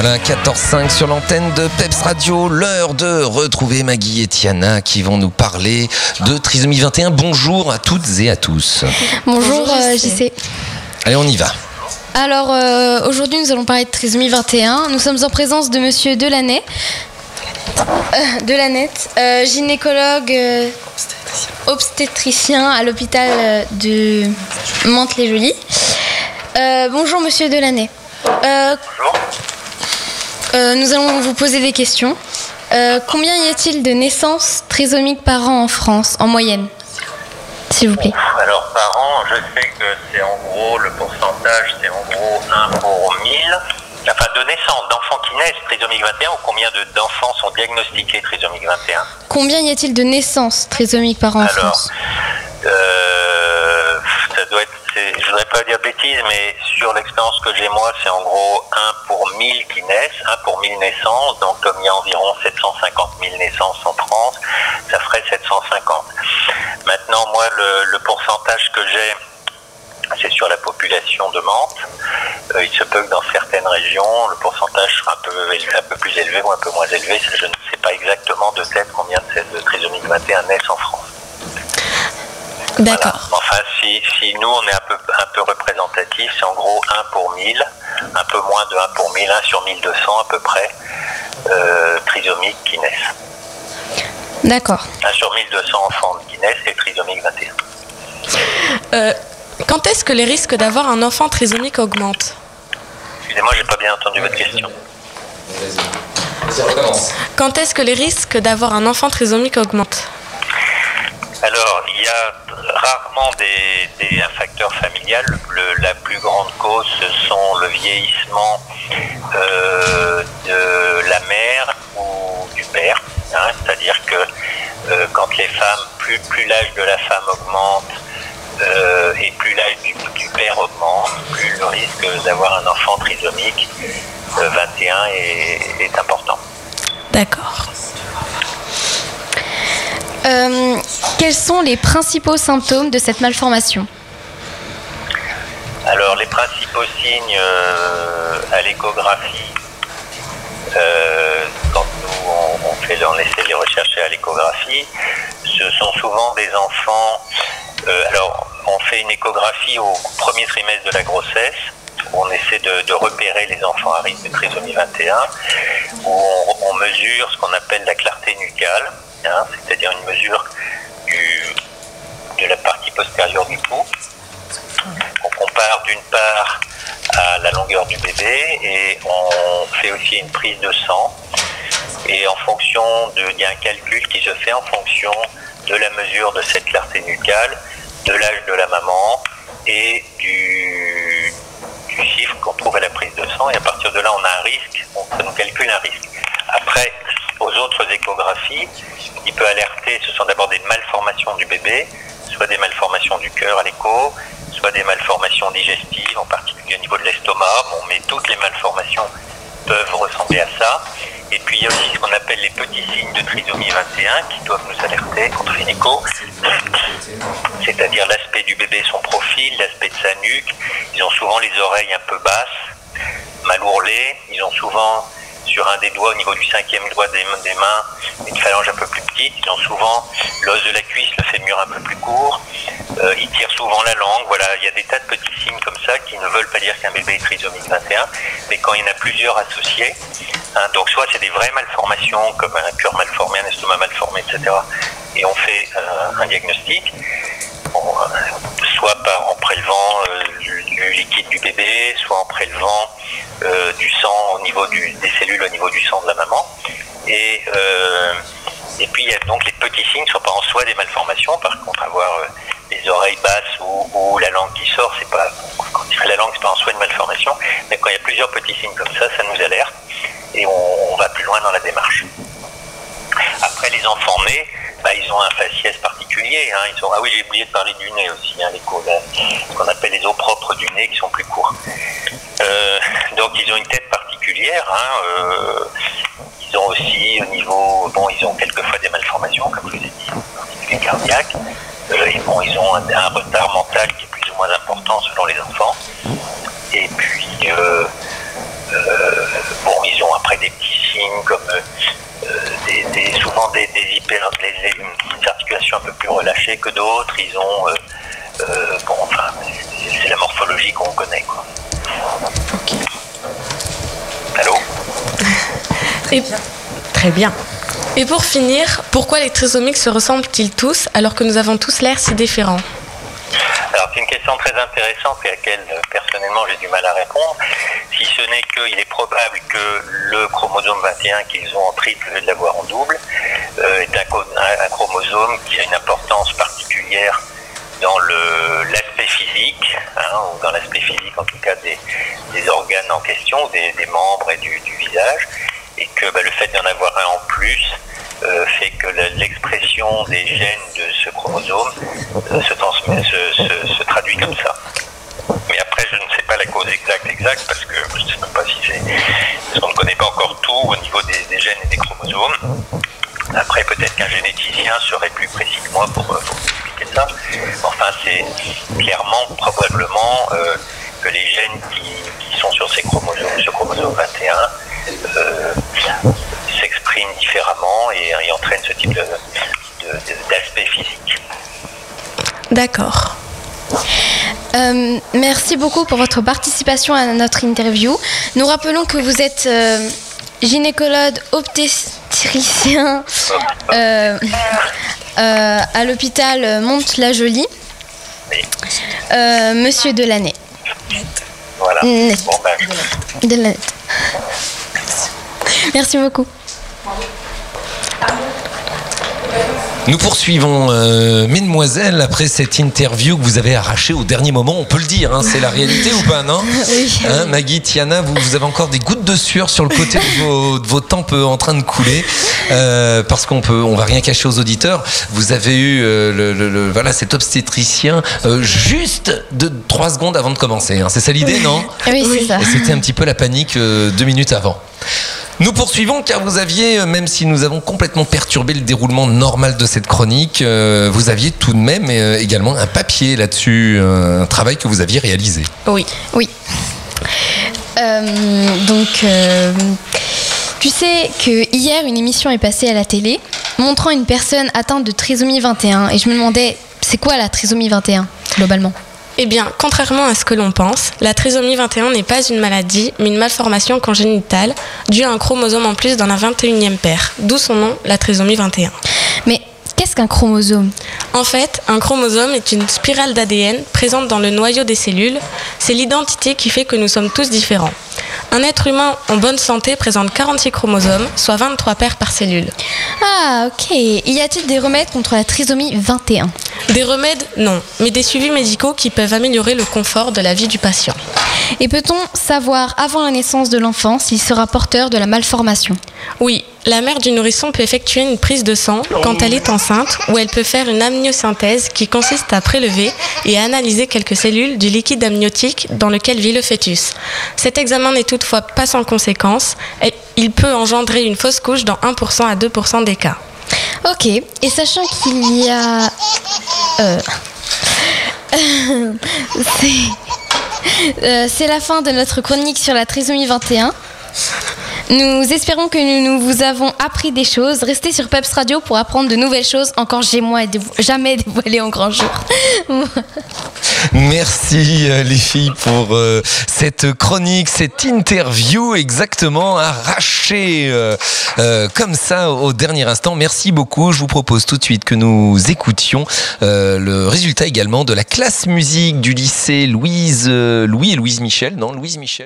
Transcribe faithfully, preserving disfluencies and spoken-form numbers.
Voilà, quatorze cinq sur l'antenne de Peps Radio, l'heure de retrouver Maggie et Tiana qui vont nous parler de trisomie vingt et un. Bonjour à toutes et à tous. Bonjour, Bonjour euh, J C. Allez, on y va. Alors, euh, aujourd'hui, nous allons parler de trisomie vingt et un. Nous sommes en présence de Monsieur Delaney, euh, Delanette, euh, gynécologue euh, obstétricien à l'hôpital euh, de Mantes-les-Jolies. Euh, bonjour, Monsieur Delaney. Euh, Bonjour. Euh, nous allons vous poser des questions. Euh, combien y a-t-il de naissances trisomiques par an en France, en moyenne, s'il vous plaît? Alors par an, je sais que c'est en gros, le pourcentage, c'est en gros un pour mille. Enfin, de naissance, d'enfants qui naissent trisomique vingt et un, ou combien de, d'enfants sont diagnostiqués trisomique vingt et un? Combien y a-t-il de naissances trisomiques par an en Alors, France? euh, ça doit être, c'est, je voudrais pas dire bêtises, mais sur l'expérience que j'ai moi, c'est en gros un pour mille qui naissent, un pour mille naissances. Donc comme il y a environ sept cent cinquante mille naissances en France, ça ferait sept cent cinquante. Maintenant, moi, le, le pourcentage que j'ai, c'est sur la population de Mantes. Euh, il se peut que dans certaines régions, le pourcentage sera un peu, un peu plus élevé ou un peu moins élevé. Je ne sais pas exactement de tête combien de, de trisomique vingt et un naissent en France. D'accord. Voilà. Enfin, si, si nous, on est un peu, un peu représentatif, c'est en gros un pour mille, un peu moins de un pour mille, un sur mille deux cents à peu près, euh, trisomiques qui naissent. D'accord. un sur mille deux cents enfants qui naissent et trisomique vingt et un. Euh, quand est-ce que les risques d'avoir un enfant trisomique augmentent? Excusez-moi, j'ai pas bien entendu votre question. Vas-y, recommence. Quand est-ce que les risques d'avoir un enfant trisomique augmentent? Alors, il y a rarement des, des, un facteur familial. Le, la plus grande cause, ce sont le vieillissement euh, de la mère ou du père. Hein, c'est-à-dire que euh, quand les femmes, plus, plus l'âge de la femme augmente euh, et plus l'âge du, du père augmente, plus le risque d'avoir un enfant trisomique euh, vingt et un est, est important. D'accord. Euh, quels sont les principaux symptômes de cette malformation? Alors, les principaux signes euh, à l'échographie, euh, quand nous on, on, fait, on essaie de les rechercher à l'échographie, ce sont souvent des enfants. Euh, alors, on fait une échographie au premier trimestre de la grossesse, où on essaie de, de repérer les enfants à risque de trisomie vingt et un, où on, on mesure ce qu'on appelle la clarté nucale. Hein, c'est-à-dire une mesure du, de la partie postérieure du pouls. On compare d'une part à la longueur du bébé et on fait aussi une prise de sang. Et en fonction de, il y a un calcul qui se fait en fonction de la mesure de cette clarté nucale, de l'âge de la maman et du, du chiffre qu'on trouve à la prise de sang. Et à partir de là, on a un risque, on, ça nous calcule un risque. Après, aux autres échographies, il peut alerter, ce sont d'abord des malformations du bébé, soit des malformations du cœur à l'écho, soit des malformations digestives, en particulier au niveau de l'estomac, bon, mais toutes les malformations peuvent ressembler à ça. Et puis il y a aussi ce qu'on appelle les petits signes de trisomie vingt et un qui doivent nous alerter quand on fait une écho, c'est-à-dire l'aspect du bébé, son profil, l'aspect de sa nuque. Ils ont souvent les oreilles un peu basses, mal ourlées, ils ont souvent sur un des doigts, au niveau du cinquième doigt des, des mains, une phalange un peu plus petite. Ils ont souvent l'os de la cuisse, le fémur un peu plus court. Euh, ils tirent souvent la langue. Voilà, il y a des tas de petits signes comme ça qui ne veulent pas dire qu'un bébé est trisomique vingt et un, mais quand il y en a plusieurs associés, hein, donc soit c'est des vraies malformations, comme un cœur mal formé, un estomac mal formé, et cetera. Et on fait euh, un diagnostic. Bon, euh, soit par, en prélevant euh, du, du liquide du bébé, soit en prélevant euh, du sang au niveau du, des cellules au niveau du sang de la maman. Et, euh, et puis il y a donc les petits signes, ne sont pas en soi des malformations. Par contre, avoir euh, les oreilles basses ou, ou la langue qui sort, c'est pas, quand on tire la langue, c'est pas en soi une malformation. Mais quand il y a plusieurs petits signes comme ça, ça nous alerte et on, on va plus loin dans la démarche. Après, les enfants nés, bah, ils ont un faciès particulier. Hein. Ils ont... Ah oui, j'ai oublié de parler du nez aussi, hein, les co- ce qu'on appelle les os propres du nez qui sont plus courts. Euh, donc, ils ont une tête particulière. Hein. Euh, ils ont aussi, au niveau... Bon, ils ont quelquefois des malformations, comme je vous ai dit, en particulier cardiaques. Euh, et bon, ils ont un, un retard mental qui est plus ou moins important selon les enfants. Et puis... Euh, Euh, bon, ils ont signes comme euh, des, des, souvent des, des hyper, des, des articulations un peu plus relâchées que d'autres. Ils ont, euh, euh, bon, enfin, c'est, c'est la morphologie qu'on connaît, quoi. Ok. Allô ? Et, très bien. Et pour finir, pourquoi les trisomiques se ressemblent-ils tous alors que nous avons tous l'air si différents ? Alors c'est une question très intéressante et à laquelle euh, personnellement j'ai du mal à répondre, si ce n'est qu'il est probable que le chromosome vingt et un qu'ils ont en triple au lieu de l'avoir en double euh, est un, un, un chromosome qui a une importance particulière dans le, l'aspect physique, hein, ou dans l'aspect physique en tout cas des, des organes en question, des, des membres et du, du visage, et que bah, le fait d'en avoir un en plus euh, fait que la, l'expression des gènes de ce chromosome euh, se, transmet, se, se, se traduit comme ça. Mais après, je ne sais pas la cause exacte, exacte parce que je ne sais même pas si c'est... Parce qu'on ne connaît pas encore tout au niveau des, des gènes et des chromosomes. Après, peut-être qu'un généticien serait plus précis que moi pour, pour expliquer ça. Enfin, c'est clairement, probablement, euh, que les gènes qui, qui sont sur ces chromosomes, ce chromosome vingt et un, euh, s'expriment différemment et, et entraînent ce type de, de, de, d'aspect physique. D'accord. Euh, merci beaucoup pour votre participation à notre interview. Nous rappelons que vous êtes euh, gynécologue obstétricien euh, euh, à l'hôpital Mantes-la-Jolie. Oui. Euh, Monsieur Delaney. Voilà. Net. Bon, ben, Delaney. Merci beaucoup. Nous poursuivons, euh, mesdemoiselles, après cette interview que vous avez arrachée au dernier moment, on peut le dire, hein, c'est la réalité ou pas, non ? Oui. Hein, Maggie, Tiana, vous, vous avez encore des gouttes de sueur sur le côté de vos, de vos tempes en train de couler, euh, parce qu'on peut, on va rien cacher aux auditeurs. Vous avez eu euh, le, le, le, voilà, cet obstétricien euh, juste de trois secondes avant de commencer. Hein. C'est ça l'idée, non ? Oui, c'est ça. Et c'était un petit peu la panique euh, deux minutes avant. Nous poursuivons car vous aviez, même si nous avons complètement perturbé le déroulement normal de cette chronique, euh, vous aviez tout de même euh, également un papier là-dessus, un travail que vous aviez réalisé. Oui. Oui. Euh, donc, euh, tu sais que hier, une émission est passée à la télé montrant une personne atteinte de trisomie vingt et un. Et je me demandais, c'est quoi la trisomie vingt et un, globalement ? Eh bien, contrairement à ce que l'on pense, la trisomie vingt et un n'est pas une maladie, mais une malformation congénitale due à un chromosome en plus dans la vingt et unième paire, d'où son nom, la trisomie vingt et un. Mais qu'est-ce qu'un chromosome ? En fait, un chromosome est une spirale d'A D N présente dans le noyau des cellules. C'est l'identité qui fait que nous sommes tous différents. Un être humain en bonne santé présente quarante-six chromosomes, soit vingt-trois paires par cellule. Ah, ok. Y a-t-il des remèdes contre la trisomie vingt et un ? Des remèdes, non, mais des suivis médicaux qui peuvent améliorer le confort de la vie du patient. Et peut-on savoir avant la naissance de l'enfant s'il sera porteur de la malformation ? Oui, la mère du nourrisson peut effectuer une prise de sang quand elle est enceinte, ou elle peut faire une amniosynthèse qui consiste à prélever et à analyser quelques cellules du liquide amniotique dans lequel vit le fœtus. Cet examen n'est toutefois pas sans conséquence. Il peut engendrer une fausse couche dans un pour cent à deux pour cent des cas. Ok, et sachant qu'il y a... Euh... c'est... Euh, c'est la fin de notre chronique sur la trisomie vingt et un. Nous espérons que nous, nous vous avons appris des choses. Restez sur Peps Radio pour apprendre de nouvelles choses encore jamais dévoilées en grand jour. Merci euh, les filles pour euh, cette chronique, cette interview exactement arrachée euh, euh, comme ça au dernier instant. Merci beaucoup. Je vous propose tout de suite que nous écoutions euh, le résultat également de la classe musique du lycée Louise, euh, Louis et Louise Michel, non Louise Michel.